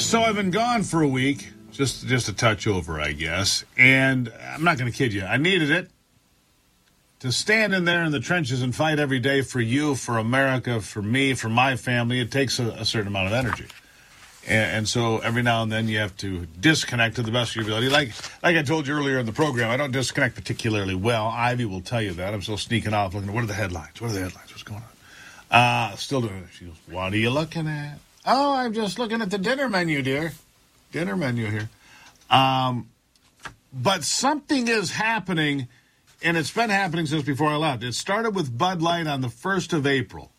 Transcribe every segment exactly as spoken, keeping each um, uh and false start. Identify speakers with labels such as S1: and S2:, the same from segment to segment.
S1: So I've been gone for a week, just just a touch over, I guess. And I'm not going to kid you. I needed it to stand in there in the trenches and fight every day for you, for America, for me, for my family. It takes a, a certain amount of energy. And, and so every now and then you have to disconnect to the best of your ability. Like like I told you earlier in the program, I don't disconnect particularly well. Ivy will tell you that. I'm still sneaking off looking at what are the headlines? What are the headlines? What's going on? Uh, still doing it. She goes, what are you looking at? Oh, I'm just looking at the dinner menu, dear. Dinner menu here. Um, but something is happening, and it's been happening since before I left. It started with Bud Light on the first of April.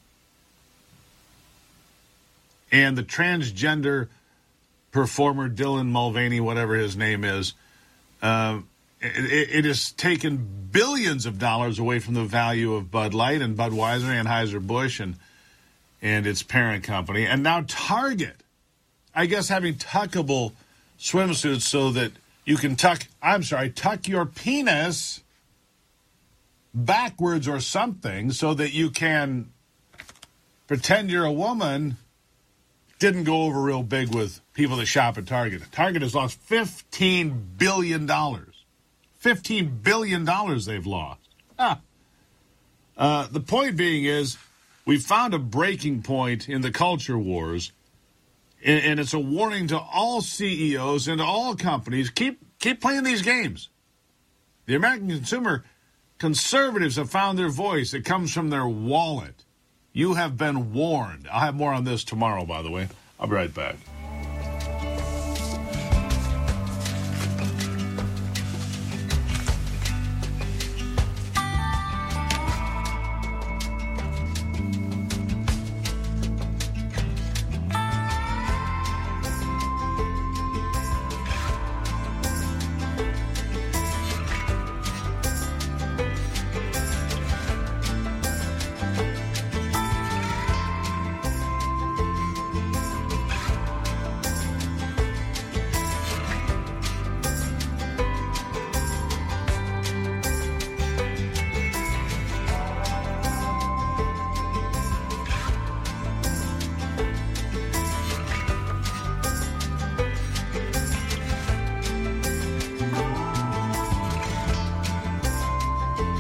S1: And the transgender performer, Dylan Mulvaney, whatever his name is, uh, it, it has taken billions of dollars away from the value of Bud Light and Budweiser, Anheuser-Busch, and and its parent company. And now Target, I guess having tuckable swimsuits so that you can tuck, I'm sorry, tuck your penis backwards or something so that you can pretend you're a woman, didn't go over real big with people that shop at Target. Target has lost fifteen billion dollars. fifteen billion dollars they've lost. Ah. Uh, the point being is, we found a breaking point in the culture wars, and, and it's a warning to all C E Os and to all companies. Keep keep playing these games. The American consumer, conservatives have found their voice. It comes from their wallet. You have been warned. I'll have more on this tomorrow, by the way. I'll be right back.